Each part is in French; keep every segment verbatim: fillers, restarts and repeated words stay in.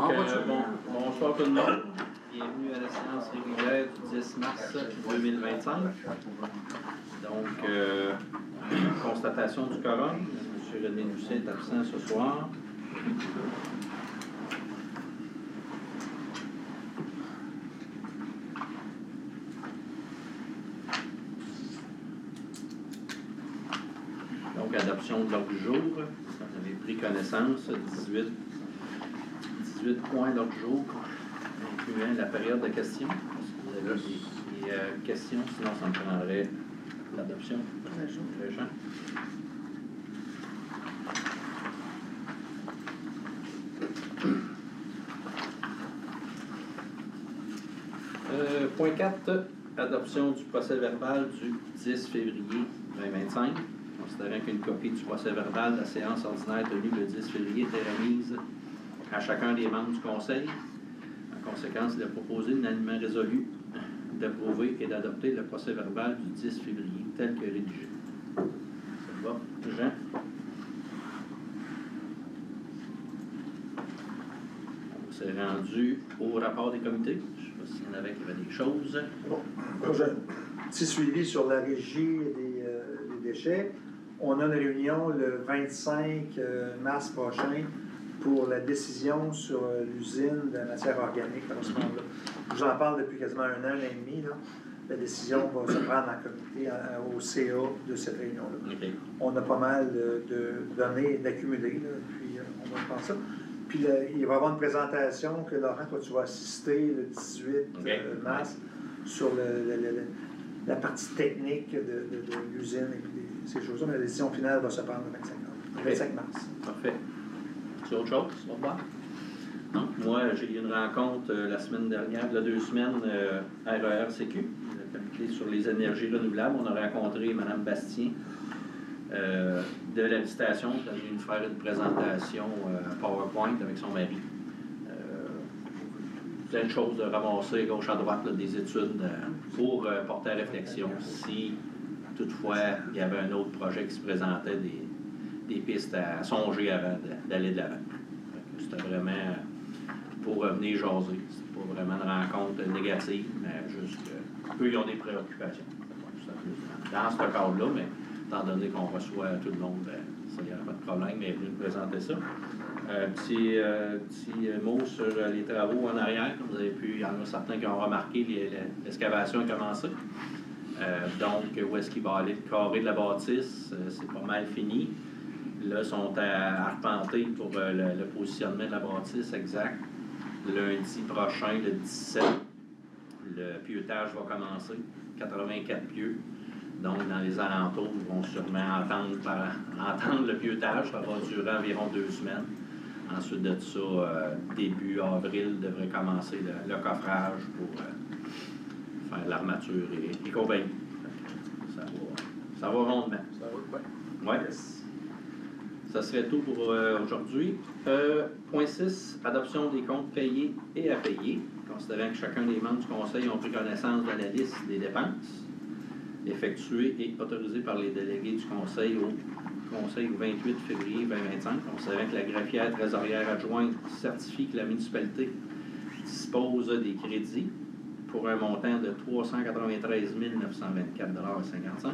euh, bon, bonsoir tout le monde. Bienvenue à la séance régulière du dix mars deux mille vingt-cinq. Donc, euh, constatation du quorum. M. René Doucet est absent ce soir. Donc, adoption de l'ordre du jour. Vous avez pris connaissance, dix-huit, dix-huit points d'ordre du jour, incluant la période de questions. Est-ce que vous avez des, des euh, questions? Sinon, ça me prendrait l'adoption. Régent. Euh, point quatre, adoption du procès verbal du dix février deux mille vingt-cinq. Considérant qu'une copie du procès verbal de la séance ordinaire tenue le dix février était remise à chacun des membres du Conseil. En conséquence, il est proposé unanimement résolu d'approuver et d'adopter le procès verbal du dix février tel que rédigé. Ça va, Jean? On s'est rendu au rapport des comités. Je ne sais pas s'il y en avait qui avaient des choses. Bon, j'ai un petit suivi sur la régie des, euh, des déchets. On a une réunion le vingt-cinq mars prochain pour la décision sur l'usine de matière organique. Je vous en parle depuis quasiment un an et demi. Là. La décision va se prendre en comité à, au C A de cette réunion-là. Okay. On a pas mal de, de données d'accumuler, puis euh, on va prendre ça. Puis là, il va y avoir une présentation que Laurent, toi, tu vas assister le dix-huit okay. euh, mars sur le, le, le, le, la partie technique de, de, de l'usine et puis des, ces choses-là. Mais la décision finale va se prendre le vingt-cinq mars. Parfait. C'est autre chose? Au revoir. Donc, moi, j'ai eu une rencontre euh, la semaine dernière, il y a deux semaines, euh, R E R C Q, le comité sur les énergies renouvelables. On a rencontré Mme Bastien euh, de l'habitation, qui a venu nous faire une présentation euh, PowerPoint avec son mari. Euh, plein de choses de ramasser gauche à droite, là, des études euh, pour euh, porter à réflexion si toutefois il y avait un autre projet qui se présentait, des, des pistes à songer avant d'aller de l'avant. C'était vraiment pour venir jaser. C'est pas vraiment une rencontre négative, mais juste qu'eux, ils ont des préoccupations. Dans ce cadre-là, mais étant donné qu'on reçoit tout le monde, ben, ça, il n'y aura pas de problème, mais venez nous présenter ça. Un petit, euh, petit mot sur les travaux en arrière. Vous avez pu, il y en a certains qui ont remarqué, l'excavation a commencé. Euh, donc, où est-ce qu'il va aller le carré de la bâtisse? Euh, c'est pas mal fini. Là, ils sont à arpenter pour euh, le, le positionnement de la bâtisse exact. Lundi prochain, le dix-sept, le pieutage va commencer. quatre-vingt-quatre pieux. Donc, dans les alentours, ils vont sûrement entendre, par, entendre le pieutage. Ça va durer environ deux semaines. Ensuite de ça, euh, début avril, devrait commencer le, le coffrage pour euh, faire l'armature et, et compagnie. Ça va, ça va rondement. Ça va bien. Ouais. Yes. Ça serait tout pour euh, aujourd'hui. Euh, point six, adoption des comptes payés et à payer. Considérant que chacun des membres du Conseil ont pris connaissance de la liste des dépenses effectuées et autorisées par les délégués du Conseil au Conseil du vingt-huit février deux mille vingt-cinq. Considérant que la greffière trésorière adjointe certifie que la municipalité dispose des crédits pour un montant de trois cent quatre-vingt-treize mille neuf cent vingt-quatre dollars cinquante-cinq.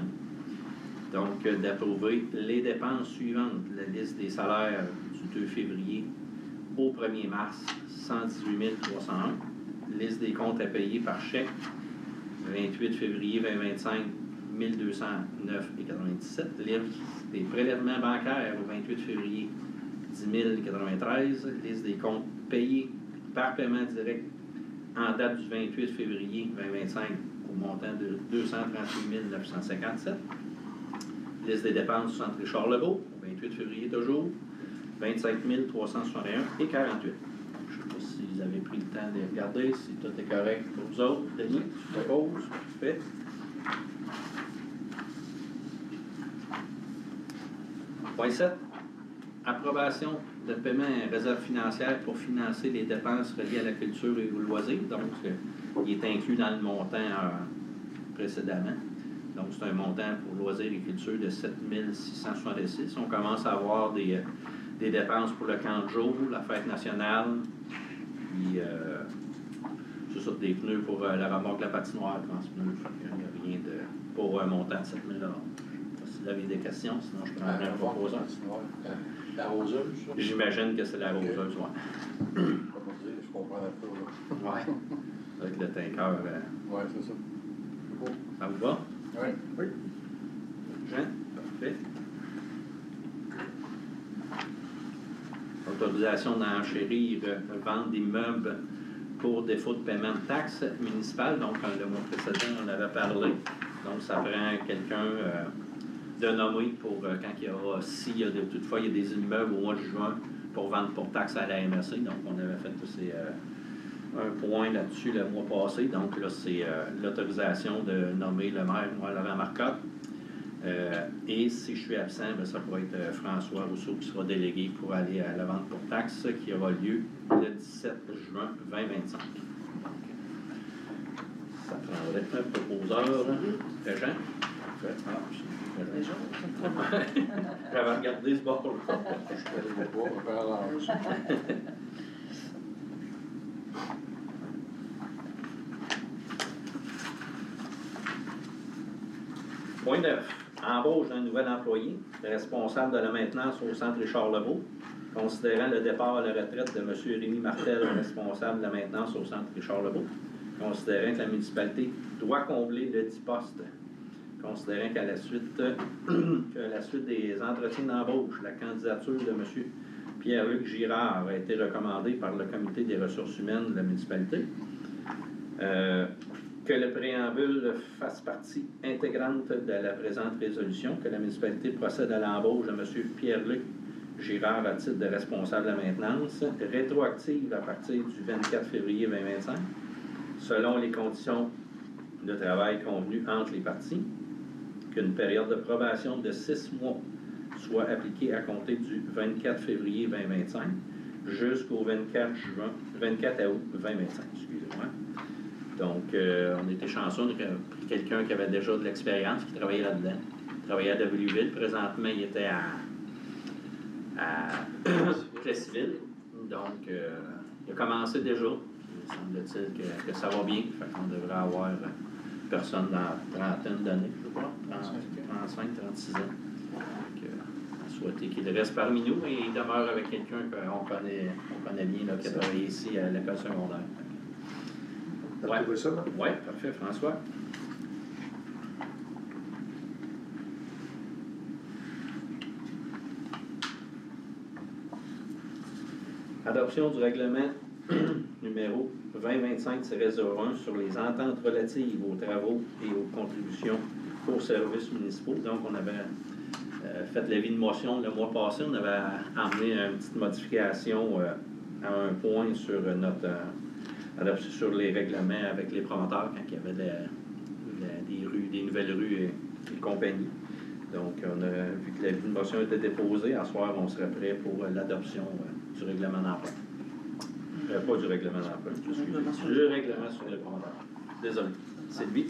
Donc, euh, d'approuver les dépenses suivantes. La liste des salaires du deux février au premier mars, cent dix-huit mille trois cent un. Liste des comptes à payer par chèque, vingt-huit février deux mille vingt-cinq, mille deux cent neuf virgule quatre-vingt-dix-sept. Liste des prélèvements bancaires au vingt-huit février, dix mille quatre-vingt-treize. Liste des comptes payés par paiement direct en date du vingt-huit février deux mille vingt-cinq au montant de deux cent trente-huit mille neuf cent cinquante-sept. Liste des dépenses du centre Richard-Legault, vingt-huit février toujours, vingt-cinq mille trois cent soixante et un et quarante-huit. Je ne sais pas si vous avez pris le temps de regarder, si tout est correct pour vous autres. Denis, je te pose. Fait. Point sept. Approbation de paiement et réserve financière pour financer les dépenses reliées à la culture et aux loisirs. Donc, il est inclus dans le montant euh, précédemment. Donc, c'est un montant pour loisirs et culture de sept mille six cent soixante-six. On commence à avoir des, des dépenses pour le camp de jour, la fête nationale, Puis, euh, c'est ça, des pneus pour euh, la remorque de la patinoire, trans-pneus. Il n'y a rien de. Pour un montant de sept mille dollars. Je ne sais pas si vous avez des questions, sinon je prendrai un proposeur. La roseuse, ça? J'imagine que c'est la roseuse, oui. Comment dire, je comprends un peu, là. Oui. Avec le tanker. Euh... Oui, c'est ça. Bon. Ça vous va? Oui. Oui. Jean? Parfait. Autorisation d'enchérir, euh, vente d'immeubles pour défaut de paiement de taxes municipales. Donc, le mois précédent, on avait parlé. Donc, ça prend quelqu'un euh, de nommé pour euh, quand il y aura, s'il y a de, toutefois, il y a des immeubles au mois de juin pour vendre pour taxes à la M R C. Donc, on avait fait aussi, euh, un point là-dessus le mois passé. Donc, là, c'est euh, l'autorisation de nommer le maire, moi, Laurent Marcotte. Euh, et si je suis absent, bien, ça pourrait être euh, François Rousseau qui sera délégué pour aller à la vente pour taxes qui aura lieu le dix-sept juin deux mille vingt-cinq. Ça prendrait un proposeur. Régent? Ah, Régent? J'avais regardé ce bord-là. Je suis allé le voir, on va faire Point neuf. Embauche d'un nouvel employé, responsable de la maintenance au centre Richard-Lebeau, considérant le départ à la retraite de M. Rémi Martel, responsable de la maintenance au centre Richard-Lebeau, considérant que la municipalité doit combler le dix postes, considérant qu'à la suite, que la suite des entretiens d'embauche, la candidature de M. Pierre-Luc Girard a été recommandée par le comité des ressources humaines de la municipalité, euh, que le préambule fasse partie intégrante de la présente résolution, que la municipalité procède à l'embauche de M. Pierre-Luc Girard à titre de responsable de la maintenance, rétroactive à partir du vingt-quatre février deux mille vingt-cinq, selon les conditions de travail convenues entre les parties, qu'une période de probation de six mois soit appliquée à compter du vingt-quatre février deux mille vingt-cinq jusqu'au vingt-quatre juin, vingt-quatre août deux mille vingt-cinq, excusez-moi. Donc, euh, on était chanceux, on a pris quelqu'un qui avait déjà de l'expérience, qui travaillait là-dedans. Il travaillait à W-Ville. Présentement, il était à, à Plessisville. Donc, euh, il a commencé déjà. Il semble-t-il que, que ça va bien. Fait qu'on devrait avoir personne dans la trentaine d'années, je crois. trente-cinq, trente-six ans. Donc, euh, à souhaiter qu'il reste parmi nous et il demeure avec quelqu'un qu'on connaît, on connaît bien, là, qui a travaillé ici à l'école secondaire. T'as Ouais. trouvé ça, là? Oui, parfait, François. Adoption du règlement numéro vingt vingt-cinq tiret zéro un sur les ententes relatives aux travaux et aux contributions aux services municipaux. Donc, on avait euh, fait l'avis de motion le mois passé. On avait amené une petite modification euh, à un point sur notre... Euh, adoption sur les règlements avec les promoteurs quand il y avait de la, de, des rues, des nouvelles rues et, et compagnie. Donc, on a vu que l'avis de motion était déposé. À ce soir, on serait prêt pour l'adoption euh, du règlement d'emploi. Euh, pas du règlement d'emploi, excusez. Du règlement sur les promoteurs. Désolé. Sylvie.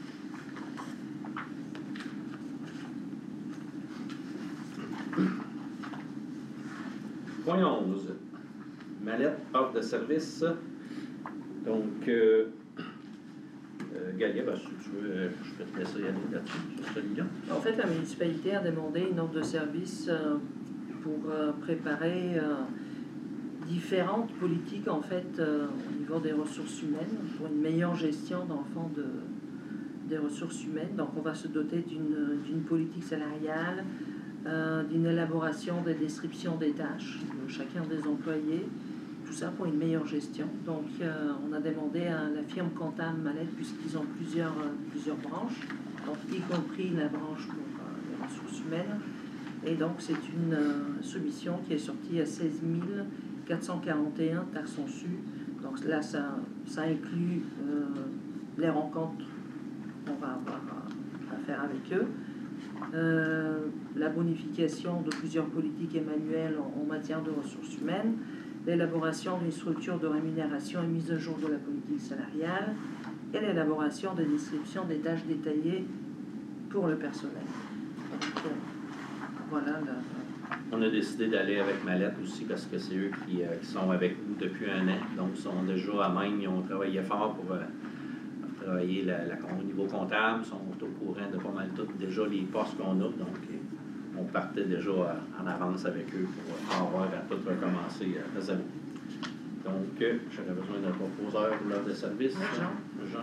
Point onze. Mallette, offre de service. Donc, euh, euh, Galia, ben, si tu veux, euh, je peux te laisser aller là-dessus, sur celui-là. En fait, la municipalité a demandé une offre de service euh, pour euh, préparer euh, différentes politiques, en fait, euh, au niveau des ressources humaines, pour une meilleure gestion d'enfants de, des ressources humaines. Donc, on va se doter d'une d'une politique salariale, euh, d'une élaboration des descriptions des tâches de chacun des employés, tout ça pour une meilleure gestion. Donc, euh, on a demandé à la firme comptable Mallette, puisqu'ils ont plusieurs, euh, plusieurs branches, donc y compris la branche pour euh, les ressources humaines. Et donc, c'est une euh, soumission qui est sortie à seize mille quatre cent quarante et un taxes su. Donc là, ça, ça inclut euh, les rencontres qu'on va avoir à, à faire avec eux. Euh, la bonification de plusieurs politiques et manuels en, en matière de ressources humaines, l'élaboration d'une structure de rémunération et mise à jour de la politique salariale, et l'élaboration des descriptions des tâches détaillées pour le personnel. Donc, euh, voilà la, On a décidé d'aller avec Mallette aussi parce que c'est eux qui, euh, qui sont avec nous depuis un an. Donc, ils sont déjà à même, ils ont travaillé fort pour, euh, pour travailler la, la, au niveau comptable. Ils sont au courant de pas mal tout déjà les postes qu'on a. Donc, euh, on partait déjà à, en avance avec eux pour euh, avoir à tout recommencer euh, à zéro. Donc, euh, j'aurais besoin d'un proposeur pour l'ordre de service. Oui, Jean. Jean.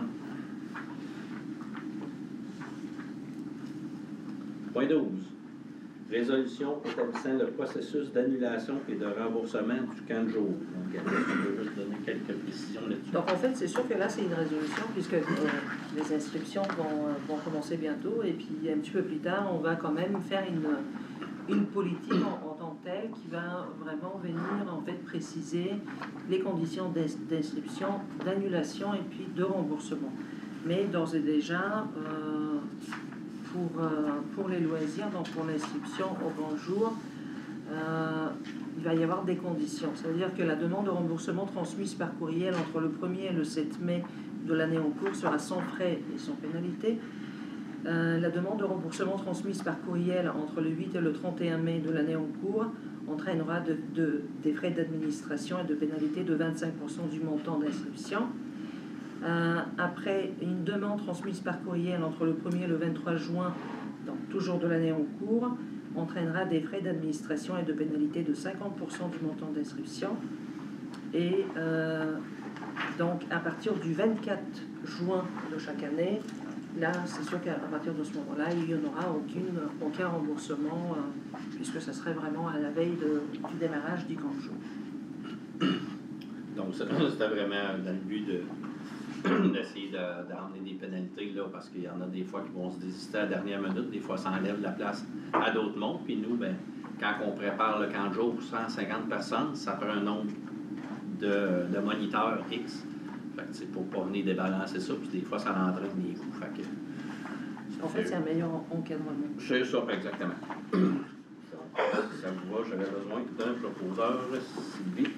Point douze. Résolution établissant le processus d'annulation et de remboursement du camp de jour. Donc, on peut juste donner quelques précisions là-dessus. Donc, en fait, c'est sûr que là, c'est une résolution puisque euh, les inscriptions vont, euh, vont commencer bientôt et puis un petit peu plus tard, on va quand même faire une, une politique en, en tant que telle qui va vraiment venir, en fait, préciser les conditions d'inscription, d'annulation et puis de remboursement. Mais d'ores et déjà, euh, Pour, euh, pour les loisirs, donc pour l'inscription au grand jour, euh, il va y avoir des conditions. C'est-à-dire que la demande de remboursement transmise par courriel entre le premier et le sept mai de l'année en cours sera sans frais et sans pénalité. Euh, la demande de remboursement transmise par courriel entre le huit et le trente et un mai de l'année en cours entraînera de, de, des frais d'administration et de pénalité de vingt-cinq pour cent du montant d'inscription. Euh, après, une demande transmise par courriel entre le premier et le vingt-trois juin, donc toujours de l'année en cours, entraînera des frais d'administration et de pénalité de cinquante pour cent du montant d'inscription. Et euh, donc, à partir du vingt-quatre juin de chaque année, là, c'est sûr qu'à partir de ce moment-là, il n'y en aura aucune, aucun remboursement, euh, puisque ça serait vraiment à la veille de, du démarrage du camp de jour. Donc, c'était vraiment dans le but de d'essayer d'emmener des pénalités, là, parce qu'il y en a des fois qui vont se désister à la dernière minute, des fois ça enlève la place à d'autres mondes, puis nous, ben, quand on prépare le camp de jour pour cent cinquante personnes, ça prend un nombre de, de moniteurs X. Fait que c'est pour pas venir débalancer ça, puis des fois ça entraîne des coûts. Fait que, en fait, c'est un meilleur encadrement. C'est ça, exactement. Si ça vous va, j'avais besoin d'un proposeur, Sylvie.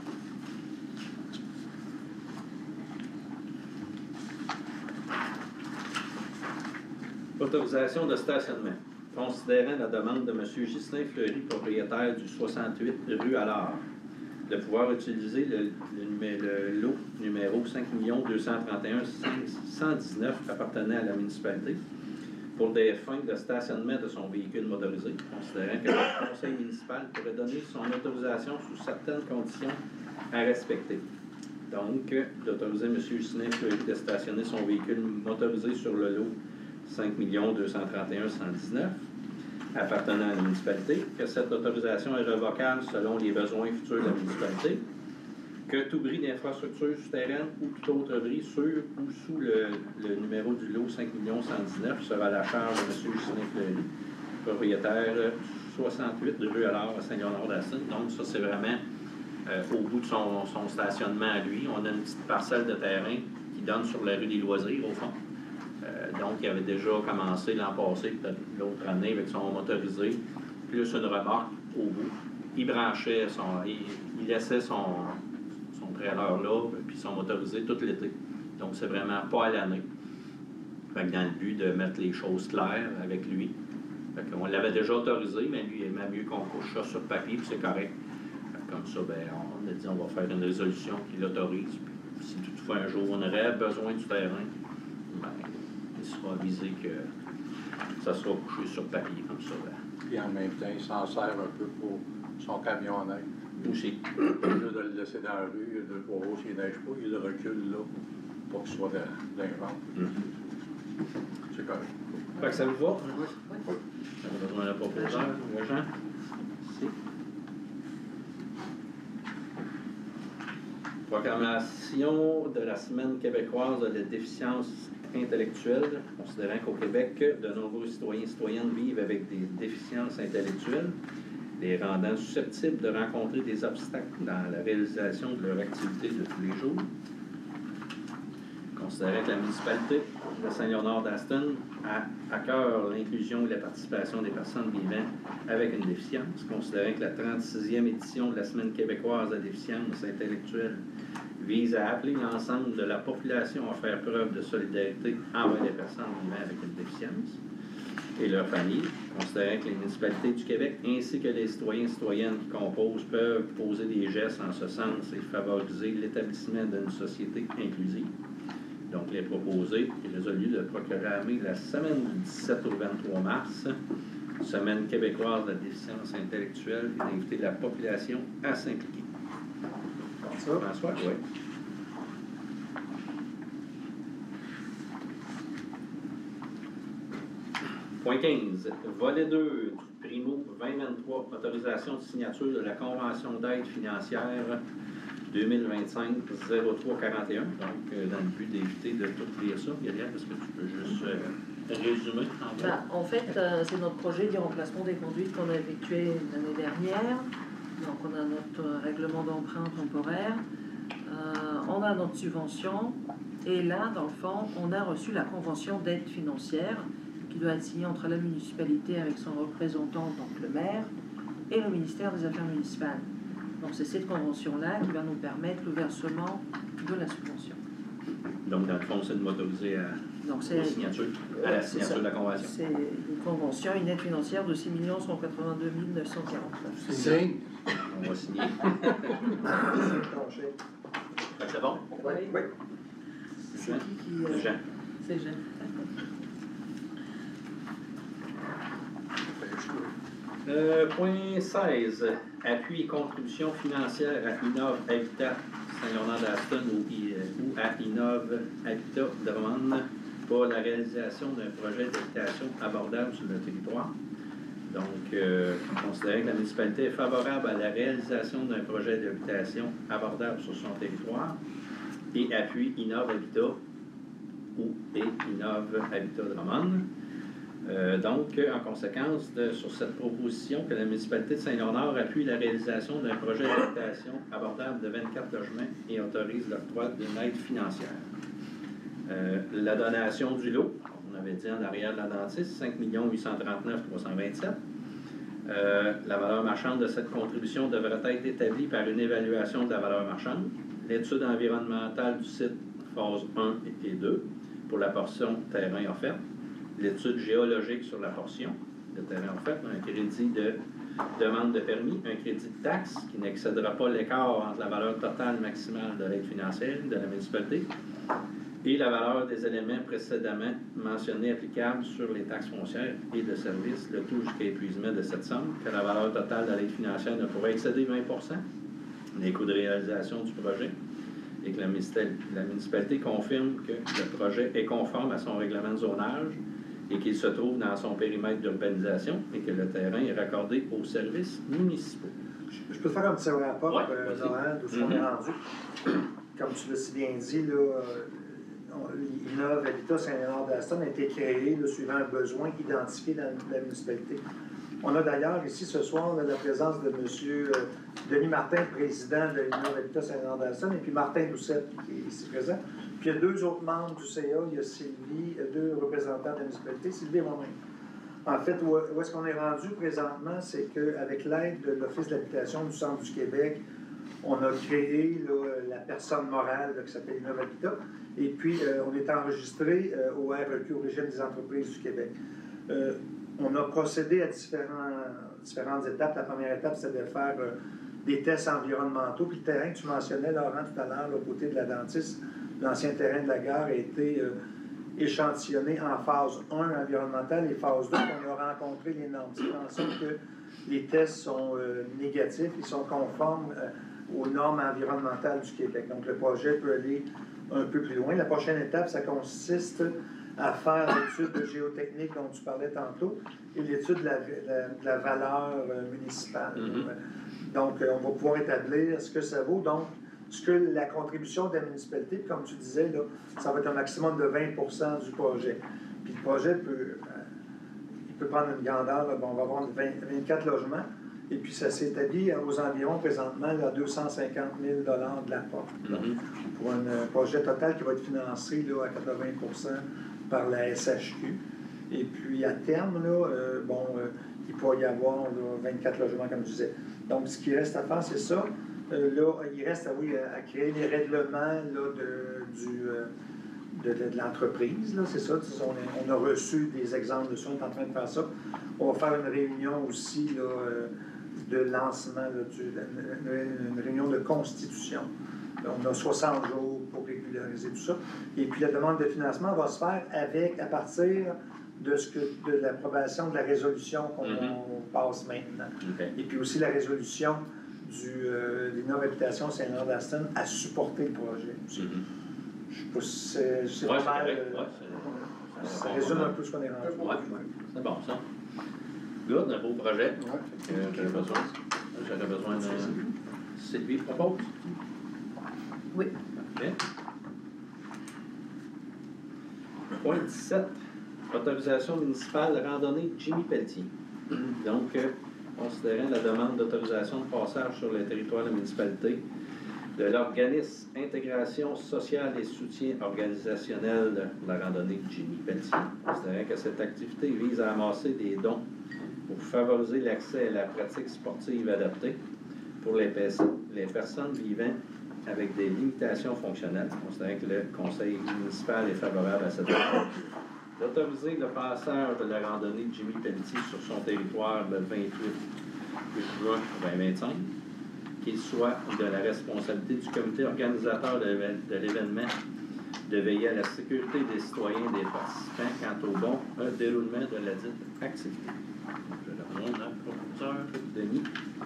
Autorisation de stationnement. Considérant la demande de M. Ghislain Fleury, propriétaire du soixante-huit rue Allard, de pouvoir utiliser le, le, le lot numéro cinq millions deux cent trente et un cinq cent dix-neuf appartenant à la municipalité pour des fins de stationnement de son véhicule motorisé, considérant que le conseil municipal pourrait donner son autorisation sous certaines conditions à respecter. Donc, d'autoriser M. Ghislain Fleury de stationner son véhicule motorisé sur le lot cinq millions deux cent trente et un cent dix-neuf appartenant à la municipalité, que cette autorisation est revocable selon les besoins futurs de la municipalité, que tout bris d'infrastructure souterraine ou tout autre bris sur ou sous le, le numéro du lot cinq millions cent dix-neuf sera à la charge de M. Ghislain Fleury, propriétaire soixante-huit de rue Allard à Saint-Léonard-d'Astin. Donc ça, c'est vraiment euh, au bout de son, son stationnement à lui. On a une petite parcelle de terrain qui donne sur la rue des Loisirs, au fond. Euh, donc, il avait déjà commencé l'an passé, peut-être l'autre année, avec son motorisé, plus une remorque au bout. Il branchait son... Il, il laissait son, son trailer là, puis son motorisé tout l'été. Donc, c'est vraiment pas à l'année. Fait que dans le but de mettre les choses claires avec lui. Fait qu'on l'avait déjà autorisé, mais lui, il aimait mieux qu'on couche ça sur papier, puis c'est correct. Fait comme ça, ben, on a dit on va faire une résolution qui l'autorise. Puis si toutefois un jour on aurait besoin du terrain, ben, il sera avisé que ça sera couché sur papier comme ça. Ben. Puis en même temps, il s'en sert un peu pour son camionnette. Aussi. Au lieu de le laisser dans la rue, de voir s'il neige pas, il le recule là pour qu'il soit dans les ventes. Mm. C'est correct. Fait que ça vous va? Oui. Oui. Ça a besoin d'un proposeur, Jean? Merci. Proclamation de la Semaine québécoise de la déficience intellectuelle, considérant qu'au Québec, de nombreux citoyens et citoyennes vivent avec des déficiences intellectuelles, les rendant susceptibles de rencontrer des obstacles dans la réalisation de leur activité de tous les jours. Considérant que la municipalité de Saint-Léonard-d'Aston a à cœur l'inclusion et la participation des personnes vivant avec une déficience, considérant que la trente-sixième édition de la Semaine québécoise de la déficience intellectuelle vise à appeler l'ensemble de la population à faire preuve de solidarité envers les personnes vivant avec une déficience. et leurs familles, considérant que les municipalités du Québec ainsi que les citoyens et citoyennes qui composent peuvent poser des gestes en ce sens et favoriser l'établissement d'une société inclusive. Donc, il est proposé et résolu de proclamer la semaine du dix-sept au vingt-trois mars, semaine québécoise de la déficience intellectuelle, et d'inviter la population à s'impliquer. François? François, oui. Point quinze. Volet deux du Primo vingt vingt-trois, autorisation de signature de la Convention d'aide financière deux mille vingt-cinq zéro trois quarante et un. Donc, euh, dans le but d'éviter de tout lire ça, Gabrielle, est-ce que tu peux juste euh, résumer en fait? Ben, en fait, euh, c'est notre projet du remplacement des conduites qu'on a effectué l'année dernière. Donc, on a notre euh, règlement d'emprunt temporaire, euh, on a notre subvention, et là, dans le fond, on a reçu la convention d'aide financière qui doit être signée entre la municipalité avec son représentant, donc le maire, et le ministère des Affaires municipales. Donc, c'est cette convention-là qui va nous permettre le versement de la subvention. Donc, dans le fond, c'est de m'autoriser à, Donc, c'est, la signature, à la signature de la convention. C'est une convention, une aide financière de six millions cent quatre-vingt-deux mille neuf cent quarante-neuf. Signe. On va signer. Fait Fait que c'est bon? Oui. Oui. C'est Jean? qui qui... euh, Jean. C'est Jean. Euh, point seize. Appui et contribution financière à Innov Habitat Saint-Laurent-d'Aston ou, ou à Innov Habitat Drummond pour la réalisation d'un projet d'habitation abordable sur le territoire. Donc, euh, considérant que la municipalité est favorable à la réalisation d'un projet d'habitation abordable sur son territoire et appuie Innov Habitat ou et Innov Habitat Drummond. Euh, donc, en conséquence de, sur cette proposition, que la municipalité de Saint-Léonard appuie la réalisation d'un projet d'habitation abordable de vingt-quatre logements et autorise l'octroi d'une aide financière. Euh, la donation du lot, on avait dit en arrière de la dentiste, cinq millions huit cent trente-neuf mille trois cent vingt-sept. Euh, la valeur marchande de cette contribution devrait être établie par une évaluation de la valeur marchande, l'étude environnementale du site phase un et deux pour la portion terrain offerte, l'étude géologique sur la portion de terrain offerte, un crédit de demande de permis, un crédit de taxe qui n'excédera pas l'écart entre la valeur totale maximale de l'aide financière de la municipalité et la valeur des éléments précédemment mentionnés applicables sur les taxes foncières et de services, le tout jusqu'à épuisement de cette somme, que la valeur totale de l'aide financière ne pourrait excéder vingt pour cent des coûts de réalisation du projet et que la municipalité confirme que le projet est conforme à son règlement de zonage et qu'il se trouve dans son périmètre d'urbanisation et que le terrain est raccordé aux services municipaux. Je peux te faire un petit rapport, Ouais, euh, vas-y. Laurent, d'où on Mhm. est rendu. Comme tu l'as si bien dit, là, euh, Innov Habitat Saint-Léonard-d'Aston a été créé là, suivant un besoin identifié dans la municipalité. On a d'ailleurs ici ce soir là, la présence de M. Denis Martin, président de Innov Habitat Saint-Léonard-d'Aston, et puis Martin Doucette qui est ici présent. Puis il y a deux autres membres du C A, il y a Sylvie, deux représentants de la municipalité, Sylvie et moi-même. En fait, où, où est-ce qu'on est rendu présentement, c'est qu'avec l'aide de l'Office de l'habitation du Centre du Québec, on a créé là, la personne morale là, qui s'appelle Innov Habitat, et puis euh, on est enregistré euh, au R E Q, au régime des entreprises du Québec. Euh, on a procédé à différents, différentes étapes. La première étape, c'était de faire euh, des tests environnementaux, puis le terrain que tu mentionnais, Laurent, tout à l'heure, au côté de la dentiste, l'ancien terrain de la gare a été euh, échantillonné en phase un environnementale et phase deux, on a rencontré les normes. C'est en sorte que les tests sont euh, négatifs, ils sont conformes euh, aux normes environnementales du Québec. Donc le projet peut aller un peu plus loin. La prochaine étape, ça consiste à faire l'étude géotechnique dont tu parlais tantôt et l'étude de la, la, de la valeur euh, municipale. Mm-hmm. Donc euh, on va pouvoir établir ce que ça vaut. Donc, ce que la contribution de la municipalité, comme tu disais, là, ça va être un maximum de vingt pour cent du projet. Puis le projet peut, euh, il peut prendre une grandeur, là, bon, on va avoir vingt, vingt-quatre logements, et puis ça s'établit aux environs présentement à deux cent cinquante mille dollars de l'apport. Mm-hmm. Pour un euh, projet total qui va être financé là, à quatre-vingts pour cent par la S H Q. Et puis à terme, là, euh, bon, euh, il pourrait y avoir là, vingt-quatre logements, comme je disais. Donc ce qui reste à faire, c'est ça. Euh, là, il reste oui, à créer les règlements là, de, du, euh, de, de, de l'entreprise, là, c'est ça. On, est, on a reçu des exemples de ça, on est en train de faire ça. On va faire une réunion aussi là, euh, de lancement, là, du, une, une réunion de constitution. Là, on a soixante jours pour régulariser tout ça. Et puis la demande de financement va se faire avec, à partir de, ce que, de l'approbation de la résolution qu'on mm-hmm. passe maintenant. Okay. Et puis aussi la résolution du, euh, des Nord Habitation Saint-Laurent-d'Aston à supporter le projet aussi. Mm-hmm. Je sais pas si c'est, c'est ouais, pas mal. Euh, ouais, c'est, ça résume un peu ce qu'on est rendu. Ouais. C'est bon, ça. Good, un beau projet. Ouais. Euh, j'aurais besoin, j'aurais besoin de... Sylvie propose? Oui. OK. Point dix-sept. Autorisation municipale de randonnée Jimmy Pelletier. Donc, euh, considérant la demande d'autorisation de passage sur le territoire de la municipalité de l'organisme Intégration sociale et soutien organisationnel de la randonnée Jimmy Pelletier, considérant que cette activité vise à amasser des dons pour favoriser l'accès à la pratique sportive adaptée pour les, les personnes vivant avec des limitations fonctionnelles, considérant que le conseil municipal est favorable à cette demande, d'autoriser le passage de la randonnée Jimmy Pelletier sur son territoire le vingt-huit juin vingt vingt-cinq, qu'il soit de la responsabilité du comité organisateur de l'événement de veiller à la sécurité des citoyens et des participants quant au bon déroulement de la dite activité. Je le demande au professeur Denis.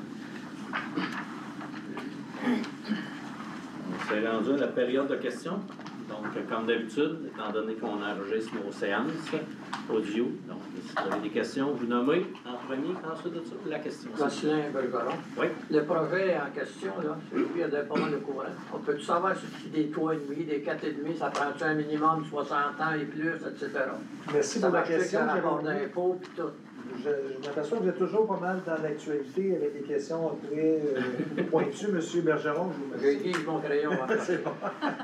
On s'est rendu à la période de questions. Donc, comme d'habitude, étant donné qu'on enregistre nos séances audio, donc si vous avez des questions, vous nommez en premier, ensuite de ça, la question. Gosselin Bergeron. Oui. Le projet en question, là, c'est lui, il y a pas mal de courant. On peut-tu savoir si c'est des trois et demi, des quatre et demi, ça prend-tu un minimum de soixante ans et plus, et cetera. Merci ça pour la question. Ça marche avec un rapport d'impôt puis tout. Je, je m'aperçois que vous êtes toujours pas mal dans l'actualité avec des questions très euh, pointues, M. Bergeron. J'ai dit mon crayon. Hein. C'est bon.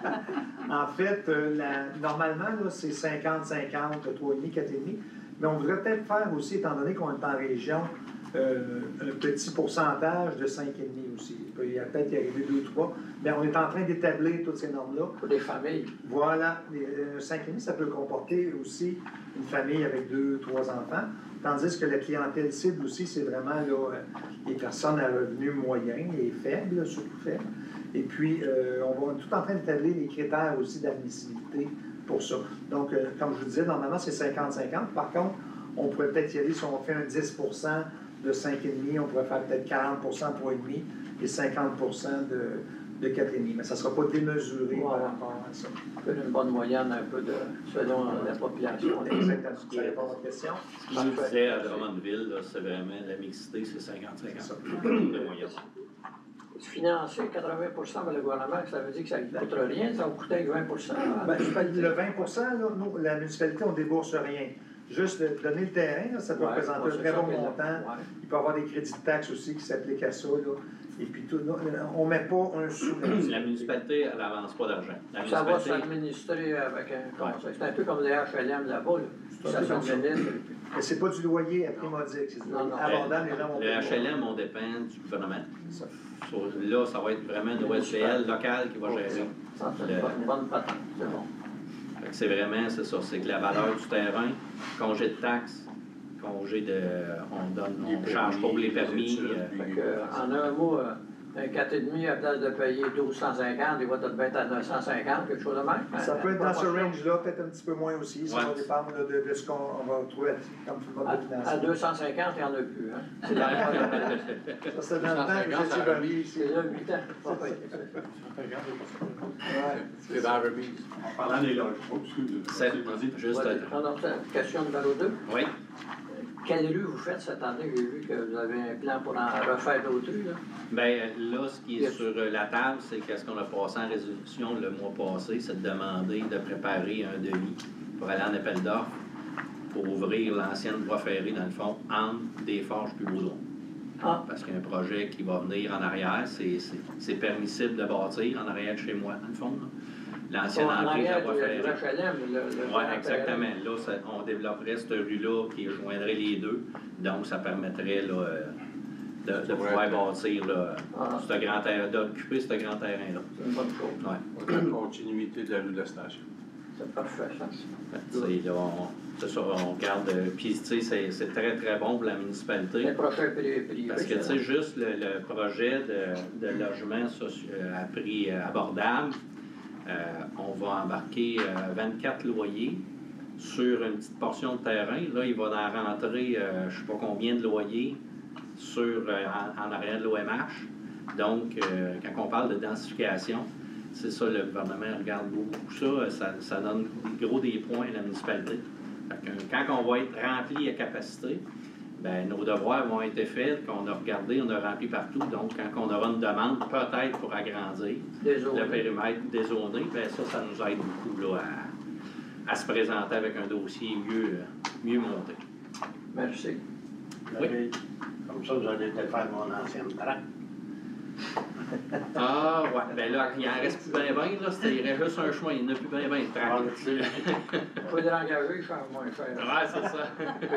En fait, euh, la, normalement, là, c'est cinquante cinquante, trois virgule cinq, quatre virgule cinq. Mais on voudrait peut-être faire aussi, étant donné qu'on est en région, euh, un petit pourcentage de cinq virgule cinq aussi. Il peut y a peut-être y arriver deux ou trois. Mais on est en train d'établir toutes ces normes-là. Pour les familles. Voilà. Un cinq virgule cinq, ça peut comporter aussi une famille avec deux, trois enfants. Tandis que la clientèle cible aussi, c'est vraiment là, les personnes à revenus moyens et faibles, surtout faibles. Et puis, euh, on va tout en train d'établir les critères aussi d'admissibilité pour ça. Donc, euh, comme je vous disais, normalement, c'est cinquante cinquante. Par contre, on pourrait peut-être y aller, si on fait un dix pour cent de cinq virgule cinq, on pourrait faire peut-être quarante pour cent de trois virgule cinq et cinquante pour cent de, de quatre virgule cinq. Mais ça ne sera pas démesuré ouais, par rapport à ça. Une bonne moyenne un peu de, selon la population. Exactement. Ça répond à votre question. Ce que je vous disais à Drummondville, c'est vraiment la mixité, c'est cinquante cinquante de moyenne. Financer quatre-vingts pour cent par le gouvernement, ça veut dire que ça ne coûte rien, ça va coûter vingt pour cent. Ben, le vingt pour cent, là, nous, la municipalité, on ne débourse rien. Juste de donner le terrain, là, ça peut ouais, représenter un très bon montant. Ouais. Il peut y avoir des crédits de taxes aussi qui s'appliquent à ça. Là. Et puis, tout, là, on ne met pas un sou. La municipalité, elle n'avance pas d'argent. Ça va s'administrer avec un conseil. Ouais. C'est un peu comme les H L M là-bas. Là. Ça s'organise. Mais ce n'est pas du loyer à prix modique, c'est du loyer abordable. Les gens vont le H L M, on dépend du gouvernement. Ça. Là, ça va être vraiment une O S B L locale qui va gérer. Ça, c'est une bonne, bonne patente, c'est bon. C'est vraiment, c'est ça, c'est que la valeur du terrain, congé de taxes, congé de... on donne, on charge pour les permis. Euh, fait que, en un mot, un quatre virgule cinq à place de payer douze cent cinquante, il va te mettre à neuf cent cinquante, quelque chose de même. Ça peut être dans ce range-là, peut-être un petit peu moins aussi. Ça ouais. va dépendre là, de, de ce qu'on va trouver comme mode de financement. À deux cent cinquante, il n'y en a plus. Hein. C'est dans ça, c'est dans le temps que j'étais remis ici. C'est là, huit ans. C'est dans la remise. En parlant des loges. C'est juste... Non, non, c'est question numéro deux. Oui. Quelle rue vous faites cette année? J'ai vu que vous avez un plan pour en refaire d'autres rues. Là. Bien, là, ce qui est sur la table, c'est qu'est-ce qu'on a passé en résolution le mois passé, c'est de demander de préparer un devis pour aller en appel d'offres pour ouvrir l'ancienne voie ferrée, dans le fond, entre des forges puis Baudron. Ah. Parce qu'il y a un projet qui va venir en arrière, c'est permissible de bâtir en arrière de chez moi, dans le fond. L'ancienne oh, entrée de la voie ferrée. Oui, exactement. Là, ça, on développerait cette rue-là qui joindrait les deux. Donc, ça permettrait là, de, de pouvoir bâtir là, ah. ce grand terrain, d'occuper ce grand terrain-là. C'est une bonne chose. Ouais. La continuité de la rue de la station. C'est parfait, ça. Fait que, tu sais, là, on, c'est ça, on regarde. euh, Puis, tu sais, c'est, c'est très, très bon pour la municipalité. Les projets pri- privés. Parce que, tu ça. sais, juste le, le projet de, de logement socio- euh, à prix euh, abordable, euh, on va embarquer euh, vingt-quatre loyers sur une petite portion de terrain. Là, il va en rentrer, euh, je ne sais pas combien de loyers sur, euh, en, en arrière de l'O M H. Donc, euh, quand on parle de densification, c'est ça, le gouvernement regarde beaucoup ça. Ça, ça donne gros des points à la municipalité. Fait que, quand on va être rempli à capacité, ben, nos devoirs vont être faits, qu'on a regardé, on a rempli partout. Donc, quand on aura une demande, peut-être pour agrandir Désolé. le périmètre dézoné, ben, ça, ça nous aide beaucoup là, à, à se présenter avec un dossier mieux, mieux monté. Merci. Oui. Allez, comme ça, vous allez peut-être faire mon ancienne traque. Ah, ouais, ben là, il en reste plus bien bien, là, c'était- il reste juste un chemin, il n'y en a plus bien bien de Ah, traque. tu sais. Il faut l'engager, faire moins cher. Ouais, c'est ça.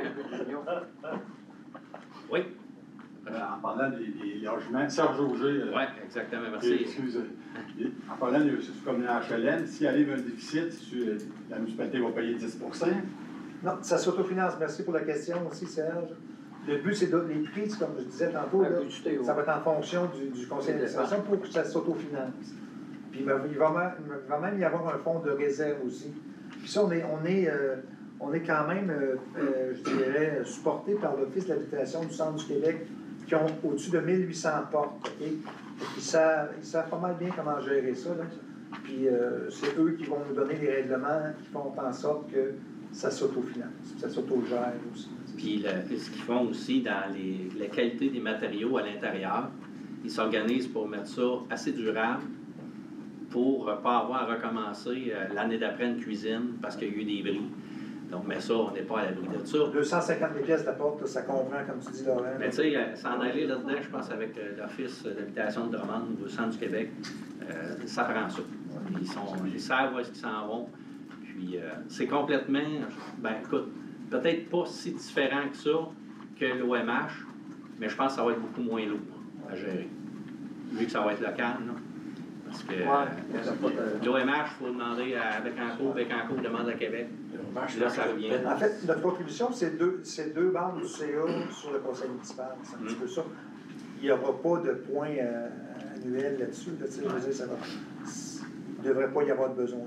Oui. Euh, en parlant des, des logements, Serge Auger, euh, Oui, exactement, et- merci. excuse, euh, en parlant de c'est comme un H L M, s'il arrive un déficit, si, euh, la municipalité va payer dix pour cent. Non, ça s'autofinance. Merci pour la question aussi, Serge. Le but, c'est de les prix, comme je disais tantôt, là, ça va être en fonction du, du conseil d'administration pour que ça s'autofinance. Puis il va, il va même, il va même y avoir un fonds de réserve aussi. Puis ça, on est, on est, euh, on est quand même, euh, euh, je dirais, supporté par l'Office de l'habitation du Centre du Québec, qui ont au-dessus de mille huit cents portes. Okay? Ils savent, ils savent pas mal bien comment gérer ça. Là. Puis euh, c'est eux qui vont nous donner les règlements qui font en sorte que ça s'autofinance, ça s'autogère aussi. Puis le- ce qu'ils font aussi dans les, la qualité des matériaux à l'intérieur, ils s'organisent pour mettre ça assez durable pour ne pas avoir à recommencer euh, l'année d'après une cuisine parce qu'il y a eu des bris. Donc, mais ça, on n'est pas à l'abri de ça. deux cent cinquante mille pièces de la porte, ça comprend, comme tu dis, Laurent. Mais tu sais, euh, s'en aller là-dedans, je pense, avec euh, l'Office d'habitation de Drummond au Centre du Québec, euh, ça prend ça. Ils, sont, ils savent où est-ce qu'ils s'en vont. Puis, euh, c'est complètement, ben écoute, peut-être pas si différent que ça que l'O M H, mais je pense que ça va être beaucoup moins lourd à gérer, vu que ça va être local. Là. Parce que Ouais, il y a pas de- l'O M H, il faut demander à Bécancour, Bécancour demande à Québec. Là, ça revient. En fait, notre contribution, c'est deux, c'est deux bandes du C A sur le conseil municipal. C'est un petit peu ça. Il n'y aura pas de points euh, annuels là-dessus. Là, tu sais, je veux dire, ça va. Il ne devrait pas y avoir de besoin.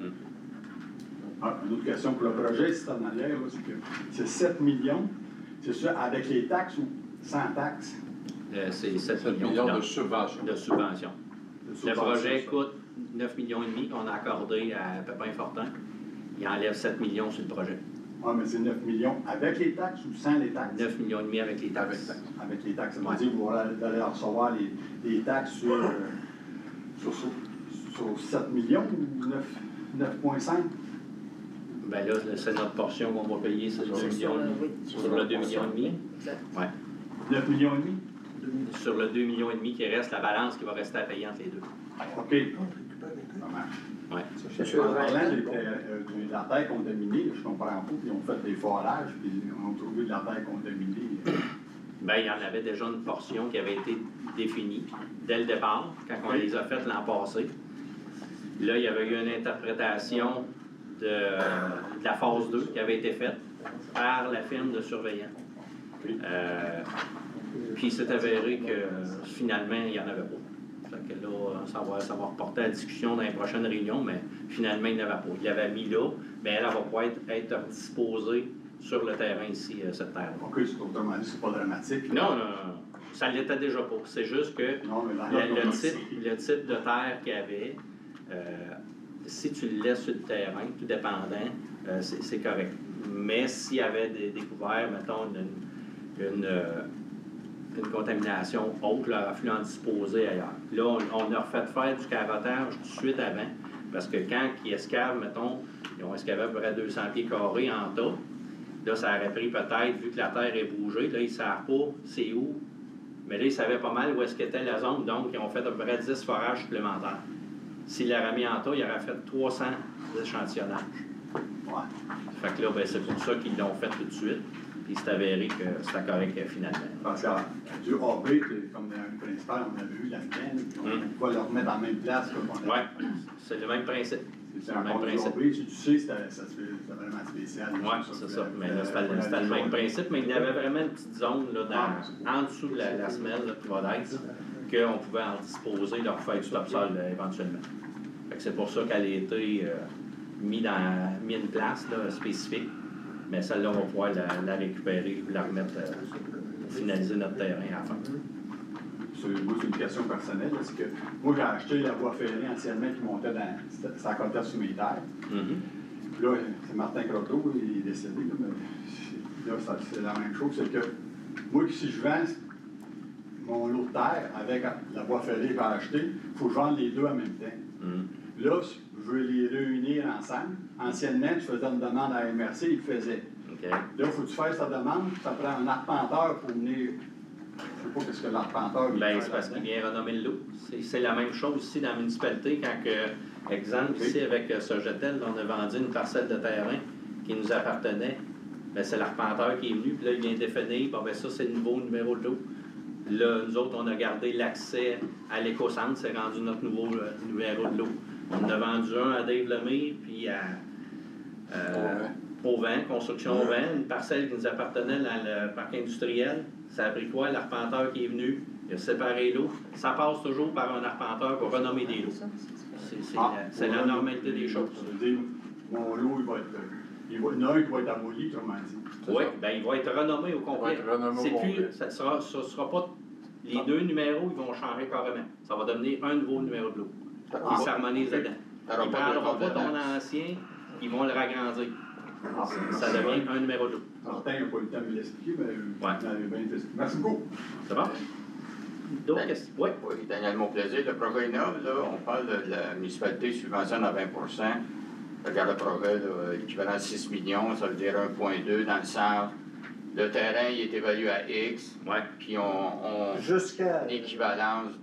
Ah, une autre question pour le projet, c'est en arrière, là, c'est que c'est sept millions, c'est ça avec les taxes ou sans taxes? Euh, c'est sept sept millions, millions de, de subventions. de subventions. De Le subventions, projet ça. coûte neuf millions et demi qu'on a accordé à Pépin Fortin. Il enlève sept millions sur le projet. Oui, mais c'est neuf millions avec les taxes ou sans les taxes? neuf millions et demi avec les Avec taxes. taxes. Avec les taxes. Ça veut Ouais. dire que vous allez allez recevoir les, les taxes sur, euh, sur, sur, sur sept millions ou neuf virgule cinq? Ben là, c'est notre portion qu'on va payer, c'est deux Sur millions et le- demi. oui, Sur le deux millions et demi. Exact. Ouais. neuf millions et demi? Sur le deux millions et demi qui reste, la balance qui va rester à payer entre les deux. OK. Ça marche. Ouais. Monsieur En parlant Vincent, des- euh, de la terre contaminée, je comprends pas, puis ils ont fait des forages, puis ils ont trouvé de la terre contaminée. Ben, il y en avait déjà une portion qui avait été définie dès le départ, quand on les a faites l'an passé. Là, il y avait eu une interprétation de, de la phase deux qui avait été faite par la firme de surveillants. Euh, puis il s'est avéré que euh, finalement, il n'y en avait pas. Fait que là, ça va, ça va reporter à la discussion dans les prochaines réunions, mais finalement, il n'y en avait pas. Il l'avait mis là, mais elle, elle va pouvoir être, être disposée sur le terrain ici, euh, cette terre. OK, c'est autrement dit, c'est pas dramatique. Non, non, non, ça ne l'était déjà pas. C'est juste que Non, mais dans le, le l'autre type, le type de terre qu'il y avait, euh, si tu le laisses sur le terrain, tout dépendant, euh, c'est c'est correct. Mais s'il y avait des découverts, mettons, une, une, euh, une contamination autre, là, affluent disposé ailleurs. Là, on, on a refait faire du carottage tout de suite avant, parce que quand ils escavent, mettons, ils ont escavé à peu près deux cents pieds carrés en tas, là, ça aurait pris peut-être, vu que la terre est bougée, là, ils ne savent pas c'est où, mais là, ils savaient pas mal où est-ce qu'était la zone, donc ils ont fait à peu près dix forages supplémentaires. S'ils l'auraient mis en tas, ils auraient fait trois cents échantillonnages. Ouais. Fait que là, ben, c'est pour ça qu'ils l'ont fait tout de suite, puis c'est avéré que c'était correct euh, finalement. Parce que du A B, c'est comme dans le principal, on avait eu la peine, puis on Mm. va le remettre en même place. Comme on a- Ouais, c'est le même principe. C'est le un même compte principe. plomberie, si tu sais, c'était ça, c'était vraiment spécial. Oui, c'est ça. Mais là, c'était le, c'était le même principe, mais il y avait vraiment une petite zone là, dans, en dessous de la, la semelle là, qui va d'être, qu'on pouvait en disposer, leur faire du topsol euh, éventuellement. Fait que c'est pour ça qu'elle a été euh, mis dans mis une place là, spécifique. Mais celle-là, on va pouvoir la, la récupérer et la remettre euh, pour finaliser notre terrain à la fin. C'est, moi, c'est une question personnelle, parce que moi, j'ai acheté la voie ferrée anciennement qui montait dans. C'était- Ça comptait sous mes terres. Mm-hmm. Puis là, c'est Martin Croteau, il est décédé, là, mais c'est, là, ça, c'est la même chose. C'est que moi, si je vends mon lot de terre avec la voie ferrée que j'ai achetée, il faut que je vende les deux en même temps. Mm-hmm. Là, je veux les réunir ensemble. Anciennement, tu faisais une demande à M R C, il le faisait. Okay. Là, il faut que tu fasses ta demande, ça prend un arpenteur pour venir. Je ne sais pas qu'est-ce que l'arpenteur vient Ben, faire c'est parce qu'il là-dedans. vient renommer le lot. C'est, c'est la même chose ici dans la municipalité quand, que, exemple, Oui. ici avec euh, Sogetel, on a vendu une parcelle de terrain qui nous appartenait. Ben, c'est l'arpenteur qui est venu, puis là, il vient définir, bon, ben, ça, c'est le nouveau numéro de lot. Là, nous autres, on a gardé l'accès à l'éco-centre, c'est rendu notre nouveau euh, numéro de lot. On en a vendu un à Dave Lemire, puis à euh, au vent, construction au vent, une parcelle qui nous appartenait dans le parc industriel. Ça a pris quoi? L'arpenteur qui est venu, il a séparé l'eau. Ça passe toujours par un arpenteur pour renommer des lots. C'est, c'est, Ah, la, c'est la ouais, normalité des choses. Ça veut dire, mon lot, il va être. Il va, il y en a un qui va être aboli, comment dit. Oui, bien, il va être renommé au Il va complet. être renommé au C'est complet. plus, ça sera, ça sera pas. Les deux numéros, ils vont changer carrément. Ça va devenir un nouveau numéro de l'eau. Ah, Qui s'harmonise dedans. T'auras Ils ne pas de prendront compte pas dedans. ton ancien, ils vont le ragrandir. Ah, Ça devient un numéro de l'eau. Martin n'a pas eu le temps de me l'expliquer, mais Ouais. il avait bien fait. Merci beaucoup. C'est bon? D'autres Ben, questions? Oui. Oui, Daniel Monplaisir, le projet Innov, là, on parle de la municipalité subventionne à vingt pour cent. Regarde le projet, là, équivalent à six millions, ça veut dire un virgule deux dans le centre. Le terrain, il est évalué à X, Ouais. puis on, on Jusqu'à. une équivalence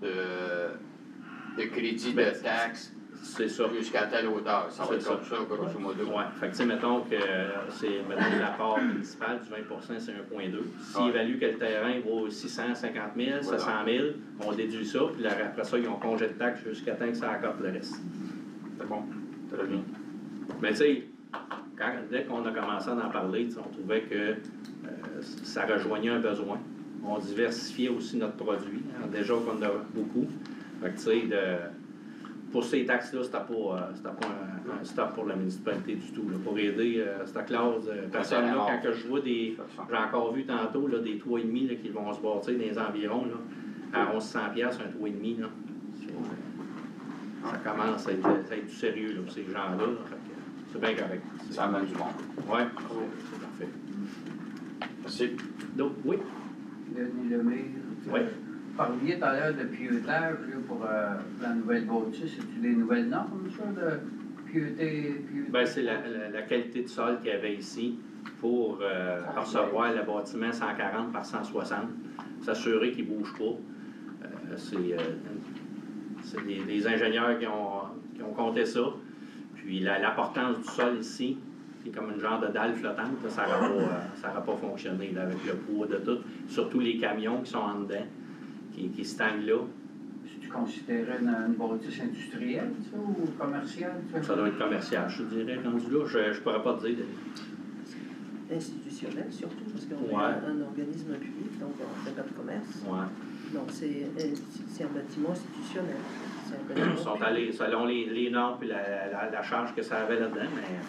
de, de crédit de Ben, taxes C'est ça. jusqu'à telle hauteur. Ça va C'est être ça. comme ça, grosso modo. Oui. Fait que, tu sais, mettons que euh, c'est, mettons, la part municipale du vingt pour cent, c'est un virgule deux. S'ils Ouais. évaluent que le terrain vaut six cent cinquante mille, Voilà. sept cent mille, on déduit ça, puis là, après ça, ils ont congé de taxe jusqu'à temps que ça accorde le reste. C'est bon. Très bien. Mais tu sais, quand, dès qu'on a commencé à en parler, tu sais, on trouvait que euh, ça rejoignait un besoin. On diversifiait aussi notre produit. Hein, déjà qu'on en a beaucoup. Fait que tu sais, de- pour ces taxes-là, c'était pas, euh, c'était pas un, un stop pour la municipalité du tout. Là, pour aider euh, cette classe de personnes-là, quand que je vois des. J'ai encore vu tantôt là, des toits et demi là, qui vont se bâtir dans les environs là, à onze cents piastres, un toit et demi. Là. C'est, euh, ça commence à être, à être du sérieux là, pour ces gens-là. là. Fait que, c'est bien correct. C'est- Ça amène du monde. Oui, c'est, c'est parfait. Merci. Donc, oui. Denis Lemire. Oui. Vous parliez tout à l'heure de pieutage là, pour euh, la nouvelle bâtisse. C'est-tu des nouvelles normes, ça, de pieuter? pieuter? Ben, c'est la, la, la qualité de sol qu'il y avait ici pour euh, recevoir le bâtiment cent quarante par cent soixante, s'assurer qu'il ne bouge pas. Euh, c'est euh, c'est des, des ingénieurs qui ont, qui ont compté ça. Puis la, la portance du sol ici, qui est comme une genre de dalle flottante, là, ça n'aurait pas, euh, ça aurait pas fonctionné là, avec le poids de tout. Surtout les camions qui sont en dedans, qui, qui stagnent là. Si tu considérais une, une bâtisse industrielle, ça, ou commerciale? Ça, Ça doit être commercial, je dirais, rendu là. Je ne pourrais pas te dire. Institutionnel surtout, parce qu'on Ouais. est un organisme public, donc on ne fait pas de commerce. Ouais. Donc c'est c'est un bâtiment institutionnel. C'est un Ils bâtiment sont public. allés selon les, les normes et la, la, la charge que ça avait là-dedans,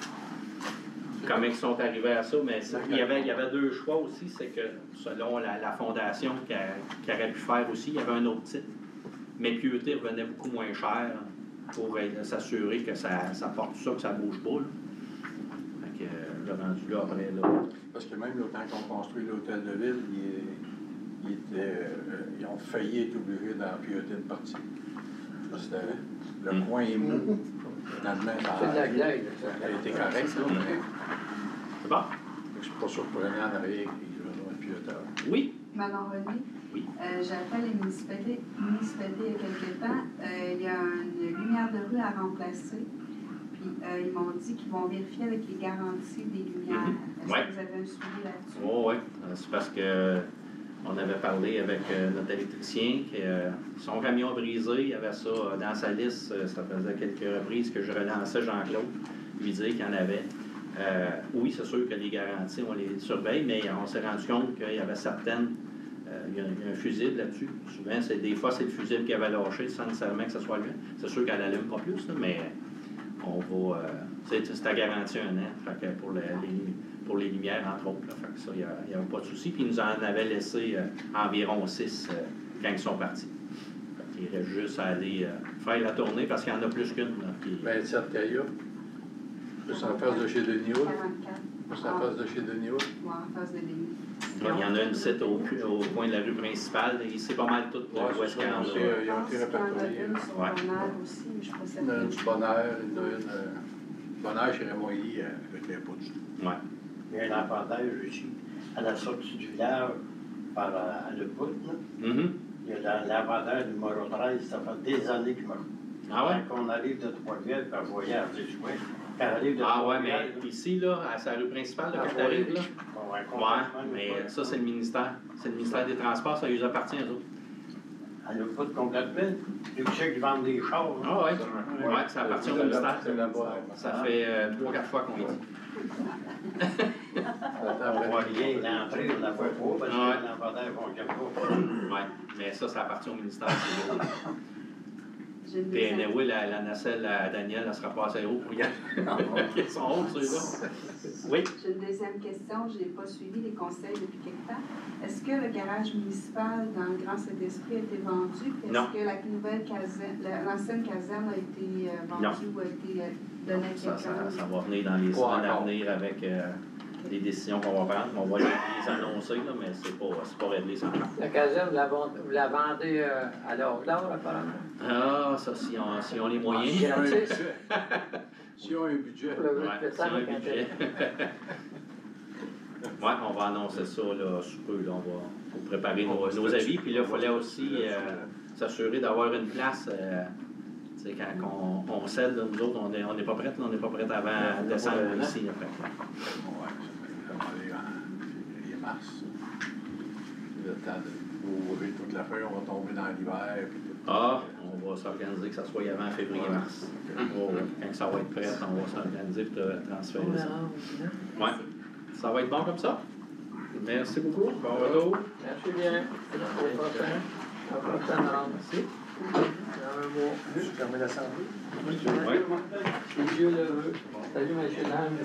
mais comment ils sont arrivés à ça, mais ça, il, y avait, il y avait deux choix aussi, c'est que selon la, la fondation qui aurait pu faire aussi, il y avait un autre titre. Mais pieuté revenait beaucoup moins cher pour euh, s'assurer que ça, ça porte ça, que ça ne bouge pas. Là. Fait que euh, le rendu là après là. Parce que même là, quand on construit l'hôtel de ville, il, il était, euh, ils ont failli être obligés d'en pieuter une partie. Ça, c'était, le Mm. coin est mou. Finalement, ça C'est de la a, glaise, ça. ça a été correct, là, mais C'est bon? je suis pas surprenant en arrière qu'ils ont un pieuteur. Oui? Manon René. Oui. Euh, J'appelle les municipalités, municipalités il y a quelque temps. Euh, il y a une lumière de rue à remplacer. Puis euh, ils m'ont dit qu'ils vont vérifier avec les garanties des lumières. Mhm. Est-ce Ouais. que vous avez un suivi là-dessus? Oui, oui. C'est parce que On avait parlé avec euh, notre électricien que euh, son camion brisé, il y avait ça euh, dans sa liste. Euh, ça faisait quelques reprises que je relançais Jean-Claude, lui dire qu'il y en avait. Euh, oui, c'est sûr que les garanties, on les surveille, mais on s'est rendu compte qu'il y avait certaines. Euh, il, y a, il y a un fusible là-dessus. Souvent, c'est, des fois, c'est le fusible qui avait lâché sans nécessairement que ce soit lui. C'est sûr qu'elle n'allume pas plus, là, mais on va. Euh, c'est, c'est à garantie un an fait que pour, le, les, pour les lumières, entre autres. Là, fait que ça, il n'y avait pas de souci. Puis, ils nous en avaient laissé euh, environ six euh, quand ils sont partis. Fait qu'il reste juste à aller euh, faire la tournée parce qu'il y en a plus qu'une. Là, qui... vingt-sept Caillou. Plus en face de chez Denis Hood. quarante-quatre. Plus en face de chez Denis Hood. Ouais, en face de Denis. Il y en a une site au, au coin de la rue principale. C'est pas mal tout Ouais, où est-ce c'est qu'il y en ça, a. c'est, euh, ils ont été Je pense qu'il y en a répertoriés. une sur Ouais. Bonheur aussi, mais je ne sais Il y en a pas une si du Bonheur, une, une euh, Bonheur chez Raymond Hilly, euh, avec les poutres. Ouais. Il y a un lampadaire aussi, à la sortie du village, par la, le bout, là. Mm-hmm. Il y a la- lampadaire numéro treize, ça fait des années qu'il m'a. Ah ouais? Quand on arrive de Trois-Rivières, par voyage, je dis, ouais. Quand on arrive de Ah ouais, Trois-Rivières, mais ici, là, à sa rue principale, là, Ah, quand t'arrives, là. on va Ouais, complètement mais le bout. ça, c'est le ministère. C'est le ministère des Transports, ça lui appartient, eux autres. À le bout complètement, du sais qu'ils vendent des chars. hein. Ah ouais? Ouais, ça appartient au ministère. C'est là-bas. Ça fait euh, trois, quatre fois qu'on le dit. On voit rien, l'entrée, on la voit pas, parce que Ouais. les lampadaires vont jamais pas. Ouais, mais ça, ça appartient au ministère. c'est eux. j'ai une Puis deuxième- anyway, la, la nacelle à Daniel, elle sera pas assez haut pour y aller. Ils sont hauts, ceux-là. Oui? J'ai une deuxième question. Je n'ai pas suivi les conseils depuis quelque temps. Est-ce que le garage municipal dans le Grand Saint-Esprit a été vendu? Est-ce Non. que la nouvelle caserne, la- l'ancienne caserne a été euh, vendue Non. ou a été euh, donnée à Ça, quelqu'un? ça, ça va venir dans les Pas semaines à encore. venir avec euh, les décisions qu'on va prendre. On va les, les annoncer, là, mais c'est pas, c'est pas réglé ça. La caserne, vous la, vend- vous la vendez euh, à l'or d'or, apparemment. Ah, ça, si on, si on les moyens. Gratis. S'ils ont un budget. Pour le Ouais, huit c'est un quand budget. Ouais, on va annoncer ça là, sous peu. Là, on va pour préparer nos, nos avis. Puis là, il fallait aussi euh, s'assurer d'avoir une place. Euh, tu sais, quand on, on cède, là, nous autres, on n'est on est pas prêts. On n'est pas prêts avant décembre ici. Là, fait. Ouais, ça va aller en février-mars. Le temps de ouvrir toute l'affaire, on va tomber dans l'hiver. Puis tout. Ah, on va s'organiser que ça soit avant février-mars. Oh, quand ça va être prêt, on va s'organiser pour te transférer On ça. verra aussi, hein. Ouais. Ça va être bon comme ça? Merci beaucoup. Bon retour. Merci bien. Au prochain. Au prochain round. Merci. Dans un mois. Je ferme l'assemblée. Ouais. Les yeux levés. Salut, monsieur Lang.